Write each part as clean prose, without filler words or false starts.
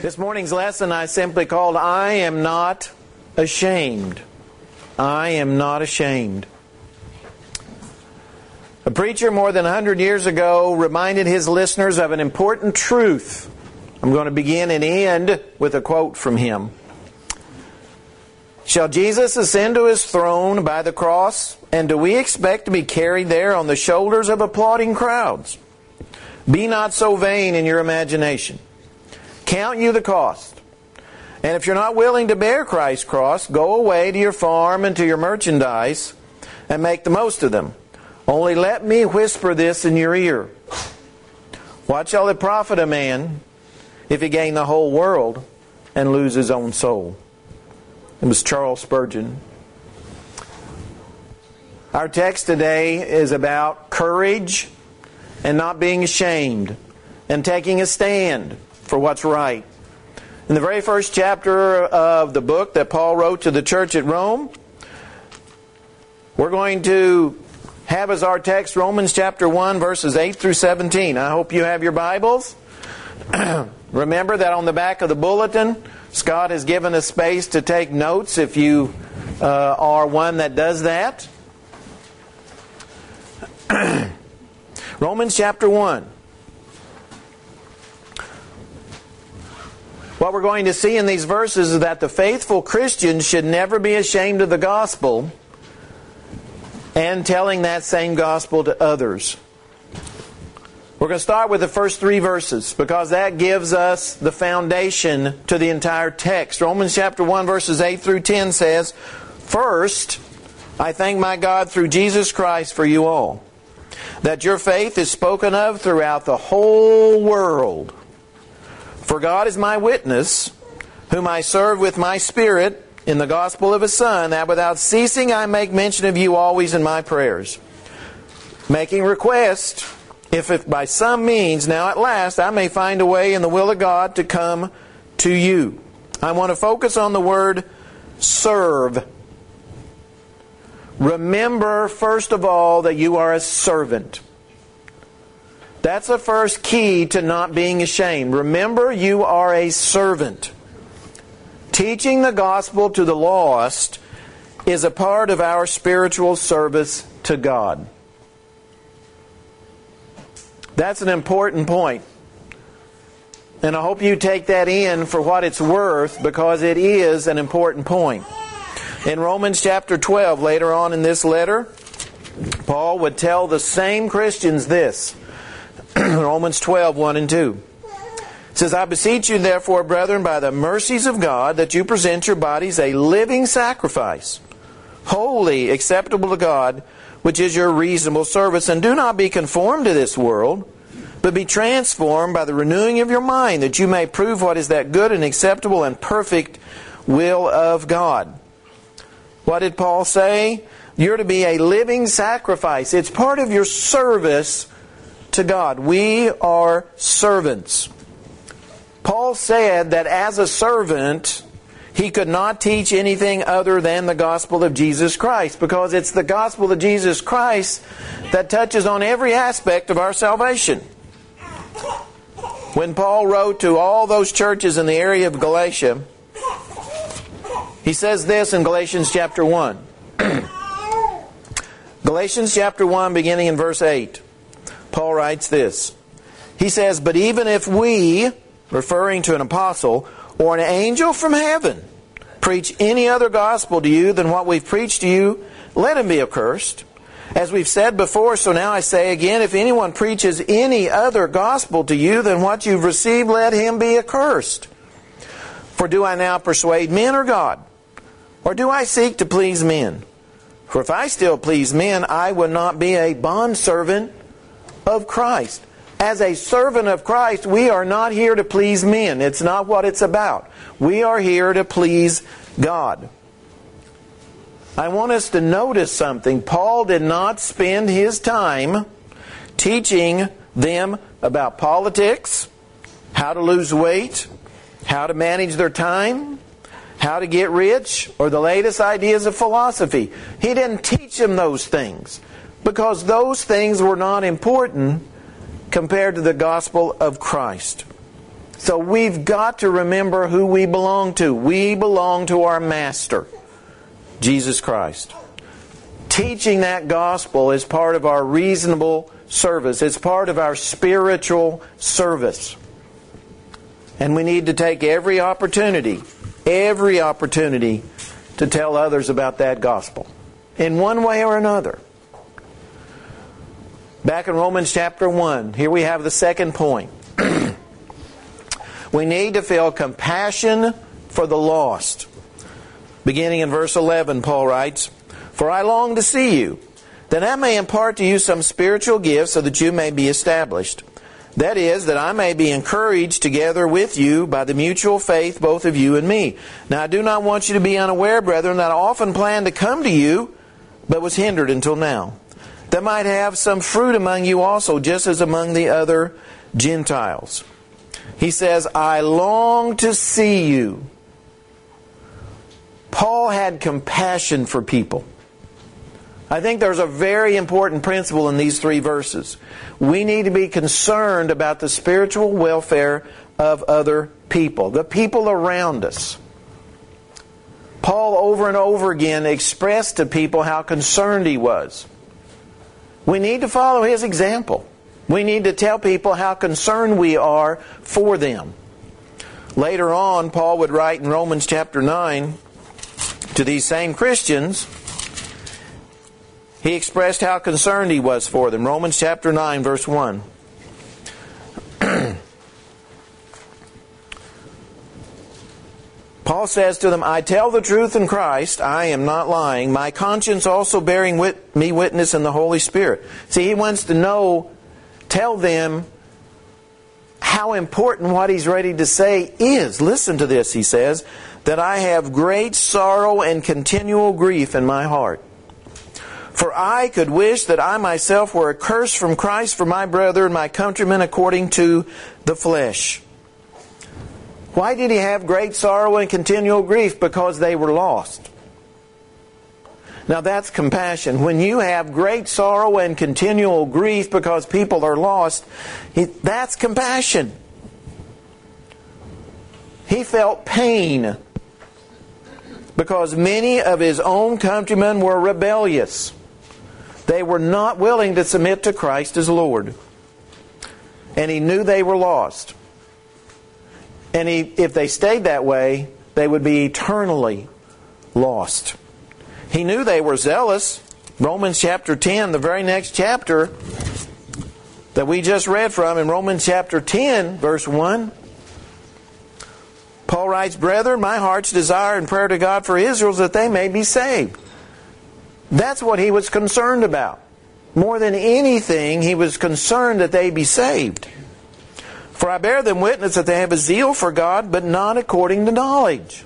This morning's lesson I simply called, I Am Not Ashamed. I am not ashamed. A preacher more than 100 years ago reminded his listeners of an important truth. I'm going to begin and end with a quote from him. Shall Jesus ascend to His throne by the cross, and do we expect to be carried there on the shoulders of applauding crowds? Be not so vain in your imagination. Count you the cost. And if you're not willing to bear Christ's cross, go away to your farm and to your merchandise and make the most of them. Only let me whisper this in your ear. What shall it profit a man if he gain the whole world and lose his own soul? It was Charles Spurgeon. Our text today is about courage and not being ashamed and taking a stand for what's right. In the very first chapter of the book that Paul wrote to the church at Rome, we're going to have as our text Romans chapter 1 verses 8 through 17. I hope you have your Bibles. Remember that on the back of the bulletin, Scott has given us space to take notes if you are one that does that. Romans chapter 1. What we're going to see in these verses is that the faithful Christian should never be ashamed of the gospel and telling that same gospel to others. We're going to start with the first three verses because that gives us the foundation to the entire text. Romans chapter 1 verses 8 through 10 says, First, I thank my God through Jesus Christ for you all, that your faith is spoken of throughout the whole world. For God is my witness, whom I serve with my spirit in the gospel of His Son, that without ceasing I make mention of you always in my prayers, making request, if by some means now at last I may find a way in the will of God to come to you. I want to focus on the word serve. Remember, first of all, that you are a servant. That's the first key to not being ashamed. Remember, you are a servant. Teaching the gospel to the lost is a part of our spiritual service to God. That's an important point. And I hope you take that in for what it's worth, because it is an important point. In Romans chapter 12, later on in this letter, Paul would tell the same Christians this. Romans 12, 1 and 2. It says, I beseech you therefore, brethren, by the mercies of God, that you present your bodies a living sacrifice, holy, acceptable to God, which is your reasonable service. And do not be conformed to this world, but be transformed by the renewing of your mind, that you may prove what is that good and acceptable and perfect will of God. What did Paul say? You're to be a living sacrifice. It's part of your service to God. We are servants. Paul said that as a servant, he could not teach anything other than the gospel of Jesus Christ, because it's the gospel of Jesus Christ that touches on every aspect of our salvation. When Paul wrote to all those churches in the area of Galatia, he says this in Galatians chapter 1. Galatians chapter 1, beginning in verse 8. Paul writes this. He says, But even if we, referring to an apostle, or an angel from heaven, preach any other gospel to you than what we've preached to you, let him be accursed. As we've said before, so now I say again, if anyone preaches any other gospel to you than what you've received, let him be accursed. For do I now persuade men or God? Or do I seek to please men? For if I still please men, I would not be a bondservant of Christ. As a servant of Christ, we are not here to please men. It's not what it's about. We are here to please God. I want us to notice something. Paul did not spend his time teaching them about politics, how to lose weight, how to manage their time, how to get rich, or the latest ideas of philosophy. He didn't teach them those things because those things were not important compared to the gospel of Christ. So we've got to remember who we belong to. We belong to our Master, Jesus Christ. Teaching that gospel is part of our reasonable service. It's part of our spiritual service. And we need to take every opportunity to tell others about that gospel, in one way or another. Back in Romans chapter 1, here we have the second point. We need to feel compassion for the lost. Beginning in verse 11, Paul writes, "For I long to see you, that I may impart to you some spiritual gifts, so that you may be established. That is, that I may be encouraged together with you by the mutual faith, both of you and me. Now I do not want you to be unaware, brethren, that I often planned to come to you, but was hindered until now, that I might have some fruit among you also, just as among the other Gentiles." He says, I long to see you. Paul had compassion for people. I think there's a very important principle in these 3 verses. We need to be concerned about the spiritual welfare of other people, the people around us. Paul over and over again expressed to people how concerned he was. We need to follow his example. We need to tell people how concerned we are for them. Later on, Paul would write in Romans chapter 9 to these same Christians. He expressed how concerned he was for them. Romans chapter 9, verse 1. Paul says to them, "I tell the truth in Christ, I am not lying. My conscience also bearing me witness in the Holy Spirit." See, he wants to tell them how important what he's ready to say is. Listen to this, he says, "that I have great sorrow and continual grief in my heart. For I could wish that I myself were accursed from Christ for my brethren, my countrymen according to the flesh." Why did he have great sorrow and continual grief? Because they were lost. Now that's compassion. When you have great sorrow and continual grief because people are lost, that's compassion. He felt pain because many of his own countrymen were rebellious. They were not willing to submit to Christ as Lord. And he knew they were lost. And if they stayed that way, they would be eternally lost. He knew they were zealous. Romans chapter 10, the very next chapter that we just read from, in Romans chapter 10, verse 1, Paul writes, "Brethren, my heart's desire and prayer to God for Israel is that they may be saved." That's what he was concerned about. More than anything, he was concerned that they be saved. "For I bear them witness that they have a zeal for God, but not according to knowledge.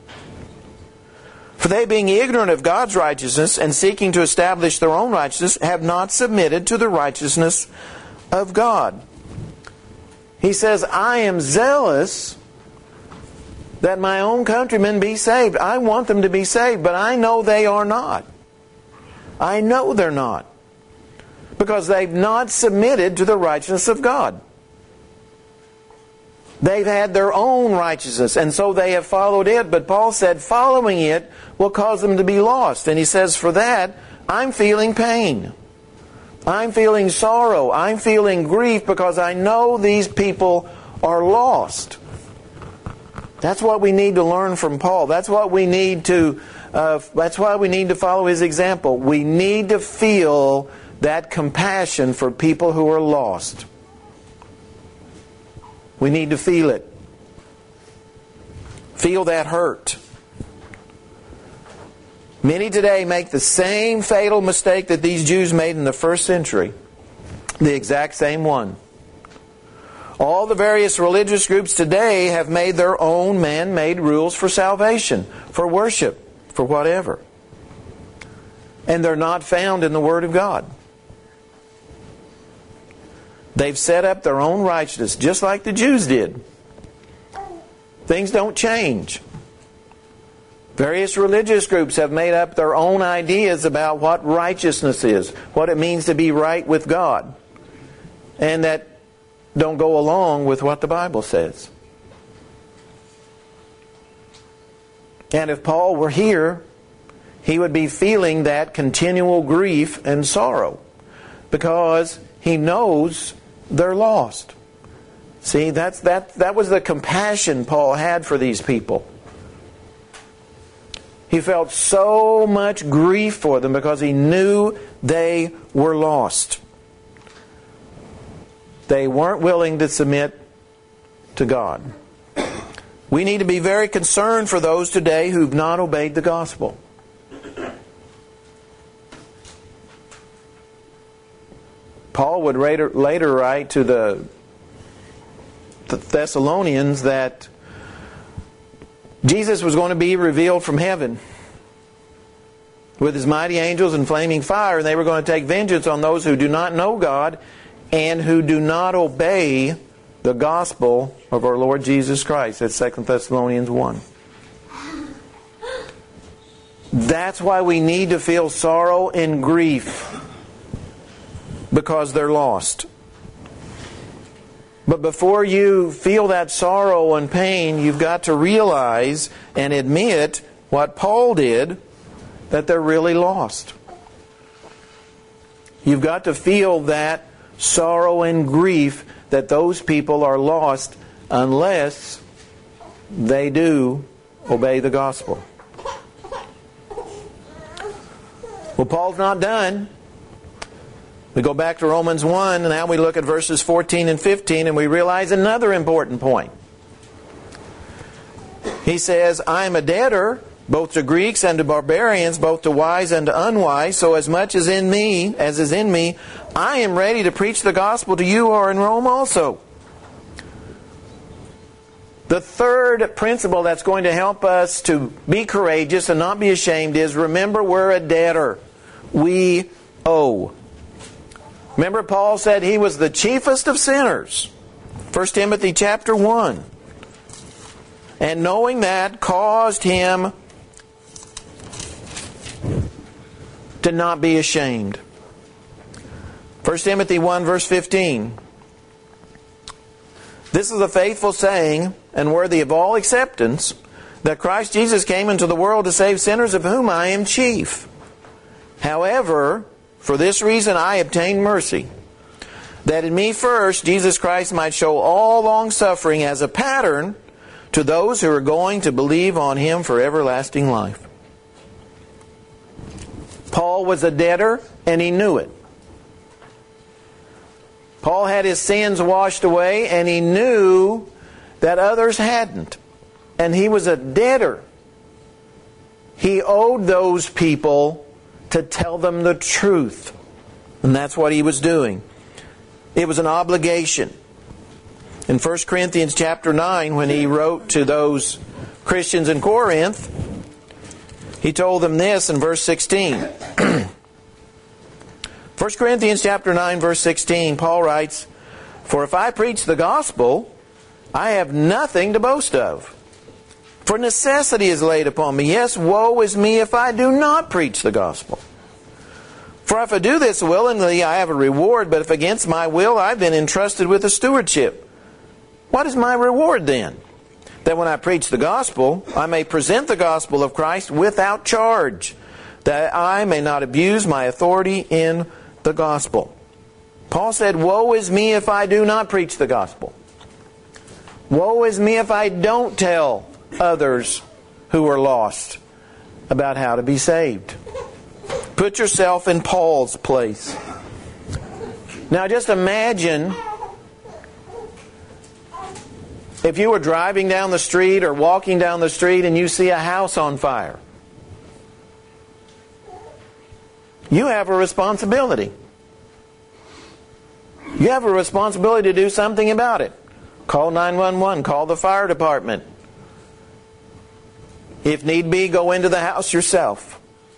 For they, being ignorant of God's righteousness and seeking to establish their own righteousness, have not submitted to the righteousness of God." He says, I am zealous that my own countrymen be saved. I want them to be saved, but I know they are not. I know they're not. Because they've not submitted to the righteousness of God. They've had their own righteousness, and so they have followed it. But Paul said following it will cause them to be lost. And he says, for that, I'm feeling pain. I'm feeling sorrow. I'm feeling grief because I know these people are lost. That's what we need to learn from Paul. That's what we need to. That's why we need to follow his example. We need to feel that compassion for people who are lost. We need to feel it. Feel that hurt. Many today make the same fatal mistake that these Jews made in the first century. The exact same one. All the various religious groups today have made their own man-made rules for salvation, for worship, for whatever. And they're not found in the Word of God. They've set up their own righteousness, just like the Jews did. Things don't change. Various religious groups have made up their own ideas about what righteousness is, what it means to be right with God, and that don't go along with what the Bible says. And if Paul were here, he would be feeling that continual grief and sorrow because he knows they're lost. See, that was the compassion Paul had for these people. He felt so much grief for them because he knew they were lost. They weren't willing to submit to God. We need to be very concerned for those today who've not obeyed the gospel. Paul would later write to the Thessalonians that Jesus was going to be revealed from heaven with His mighty angels in flaming fire, and they were going to take vengeance on those who do not know God and who do not obey the gospel of our Lord Jesus Christ. That's 2 Thessalonians 1. That's why we need to feel sorrow and grief, because they're lost. But before you feel that sorrow and pain, you've got to realize and admit what Paul did, that they're really lost. You've got to feel that sorrow and grief that those people are lost unless they do obey the gospel. Well, Paul's not done. We go back to Romans 1, and now we look at verses 14 and 15, and we realize another important point. He says, I am a debtor, both to Greeks and to barbarians, both to wise and to unwise, so as much as is in me, I am ready to preach the gospel to you who are in Rome also. The third principle that's going to help us to be courageous and not be ashamed is, remember, we're a debtor. We owe. Remember, Paul said he was the chiefest of sinners. 1 Timothy chapter 1. And knowing that caused him to not be ashamed. 1 Timothy 1 verse 15. This is a faithful saying and worthy of all acceptance, that Christ Jesus came into the world to save sinners, of whom I am chief. However, for this reason I obtained mercy, that in me first Jesus Christ might show all long-suffering as a pattern to those who are going to believe on Him for everlasting life. Paul was a debtor, and he knew it. Paul had his sins washed away, and he knew that others hadn't. And he was a debtor. He owed those people to tell them the truth. And that's what he was doing. It was an obligation. In 1 Corinthians chapter 9, when he wrote to those Christians in Corinth, he told them this in verse 16. 1 Corinthians chapter 9, verse 16, Paul writes, For if I preach the gospel, I have nothing to boast of. For necessity is laid upon me. Yes, woe is me if I do not preach the gospel. For if I do this willingly, I have a reward, but if against my will, I've been entrusted with a stewardship. What is my reward then? That when I preach the gospel, I may present the gospel of Christ without charge, that I may not abuse my authority in the gospel. Paul said, woe is me if I do not preach the gospel. Woe is me if I don't tell others who are lost about how to be saved. Put yourself in Paul's place. Now just imagine if you were driving down the street or walking down the street and you see a house on fire. You have a responsibility. You have a responsibility to do something about it. Call 911, call the fire department. If need be, go into the house yourself.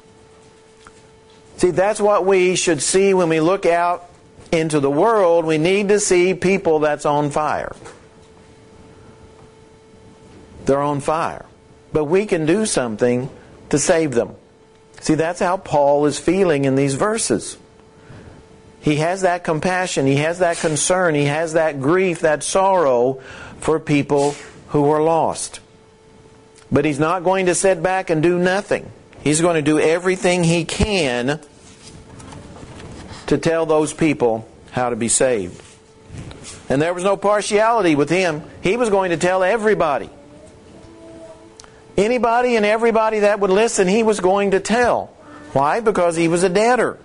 See, that's what we should see when we look out into the world. We need to see people that's on fire. They're on fire. But we can do something to save them. See, that's how Paul is feeling in these verses. He has that compassion, he has that concern, he has that grief, that sorrow for people who are lost. But He's not going to sit back and do nothing. He's going to do everything He can to tell those people how to be saved. And there was no partiality with Him. He was going to tell everybody. Anybody and everybody that would listen, He was going to tell. Why? Because He was a debtor.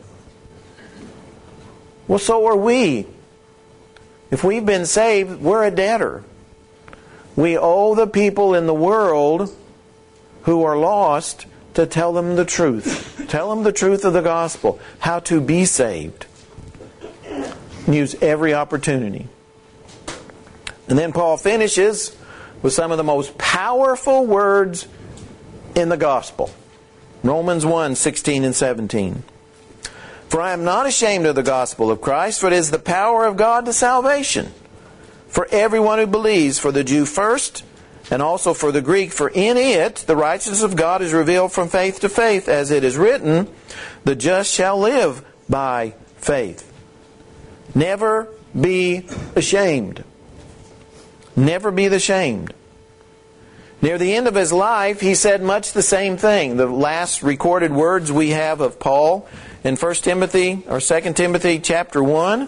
Well, so are we. If we've been saved, we're a debtor. We owe the people in the world who are lost to tell them the truth. Tell them the truth of the gospel. How to be saved. Use every opportunity. And then Paul finishes with some of the most powerful words in the gospel. Romans 1, 16 and 17. For I am not ashamed of the gospel of Christ, for it is the power of God to salvation for everyone who believes, for the Jew first, and also for the Greek. For in it the righteousness of God is revealed from faith to faith, as it is written, the just shall live by faith. Never be ashamed. Never be ashamed. Near the end of his life, he said much the same thing. The last recorded words we have of Paul in 1 Timothy or 2 Timothy chapter 1.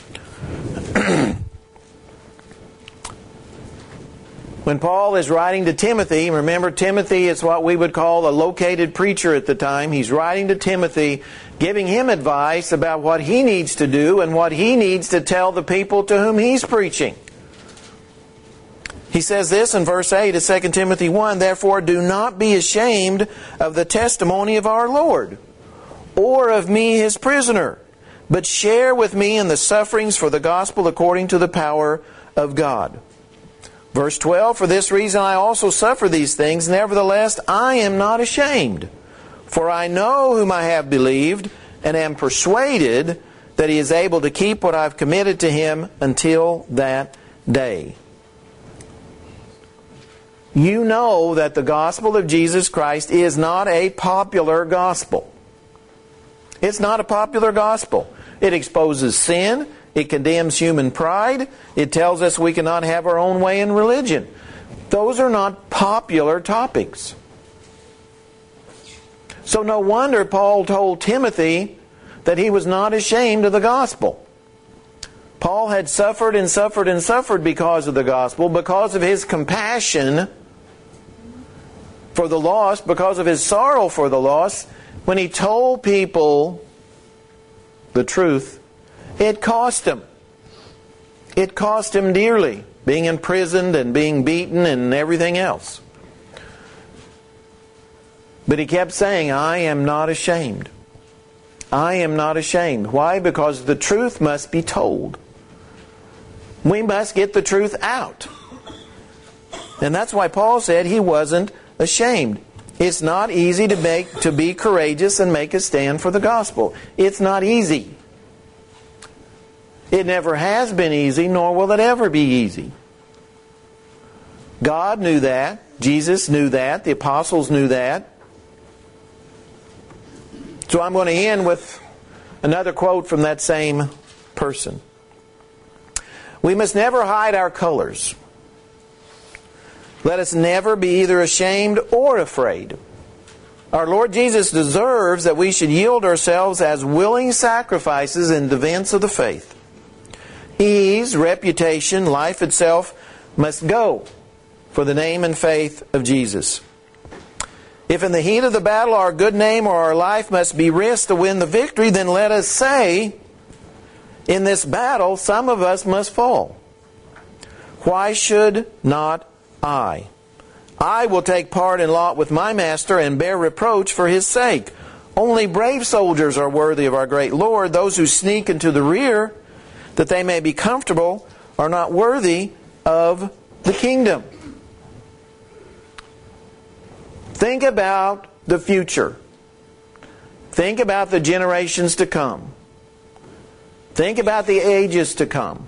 When Paul is writing to Timothy, remember Timothy is what we would call a located preacher at the time. He's writing to Timothy, giving him advice about what he needs to do and what he needs to tell the people to whom he's preaching. He says this in verse 8 of 2 Timothy 1, therefore do not be ashamed of the testimony of our Lord, or of me his prisoner, but share with me in the sufferings for the gospel according to the power of God. Verse 12, for this reason I also suffer these things, nevertheless I am not ashamed. For I know whom I have believed, and am persuaded that He is able to keep what I have committed to Him until that day. You know that the gospel of Jesus Christ is not a popular gospel. It's not a popular gospel. It exposes sin. It condemns human pride. It tells us we cannot have our own way in religion. Those are not popular topics. So no wonder Paul told Timothy that he was not ashamed of the gospel. Paul had suffered and suffered and suffered because of the gospel, because of his compassion for the lost, because of his sorrow for the lost. When he told people the truth, it cost him. It cost him dearly, being imprisoned and being beaten and everything else. But he kept saying, I am not ashamed. I am not ashamed. Why? Because the truth must be told. We must get the truth out. And that's why Paul said he wasn't ashamed. It's not easy to be courageous and make a stand for the gospel. It's not easy. It never has been easy, nor will it ever be easy. God knew that. Jesus knew that. The apostles knew that. So I'm going to end with another quote from that same person. We must never hide our colors. Let us never be either ashamed or afraid. Our Lord Jesus deserves that we should yield ourselves as willing sacrifices in defense of the faith. Ease, reputation, life itself must go for the name and faith of Jesus. If in the heat of the battle our good name or our life must be risked to win the victory, then let us say, in this battle some of us must fall. Why should not I? I will take part in lot with my master and bear reproach for his sake. Only brave soldiers are worthy of our great Lord. Those who sneak into the rear, that they may be comfortable, are not worthy of the kingdom. Think about the future. Think about the generations to come. Think about the ages to come.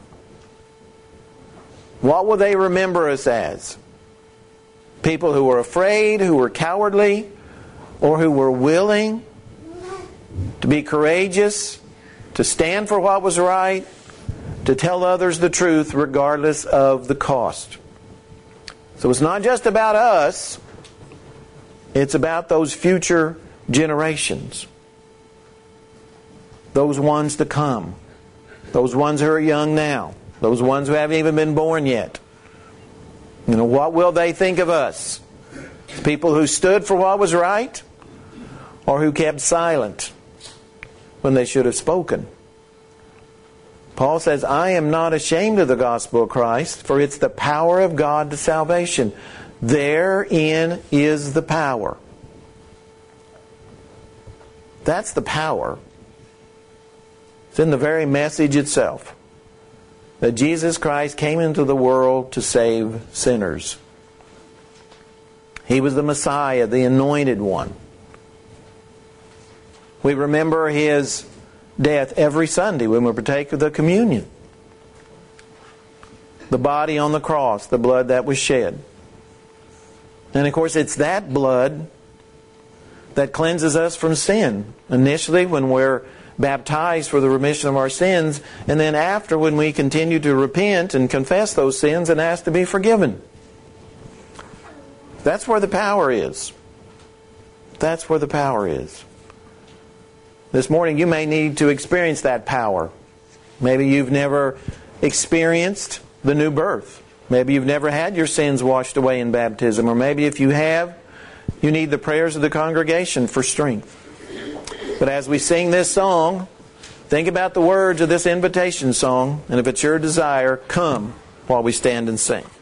What will they remember us as? People who were afraid, who were cowardly, or who were willing to be courageous, to stand for what was right, to tell others the truth regardless of the cost. So it's not just about us. It's about those future generations. Those ones to come. Those ones who are young now. Those ones who haven't even been born yet. What will they think of us? People who stood for what was right, or who kept silent when they should have spoken? Paul says, I am not ashamed of the gospel of Christ, for it's the power of God to salvation. Therein is the power. That's the power. It's in the very message itself. That Jesus Christ came into the world to save sinners. He was the Messiah, the anointed one. We remember His death every Sunday when we partake of the communion. The body on the cross, the blood that was shed. And of course it's that blood that cleanses us from sin. Initially when we're baptized for the remission of our sins, and then after when we continue to repent and confess those sins and ask to be forgiven. That's where the power is. That's where the power is. This morning you may need to experience that power. Maybe you've never experienced the new birth. Maybe you've never had your sins washed away in baptism. Or maybe if you have, you need the prayers of the congregation for strength. But as we sing this song, think about the words of this invitation song, and if it's your desire, come while we stand and sing.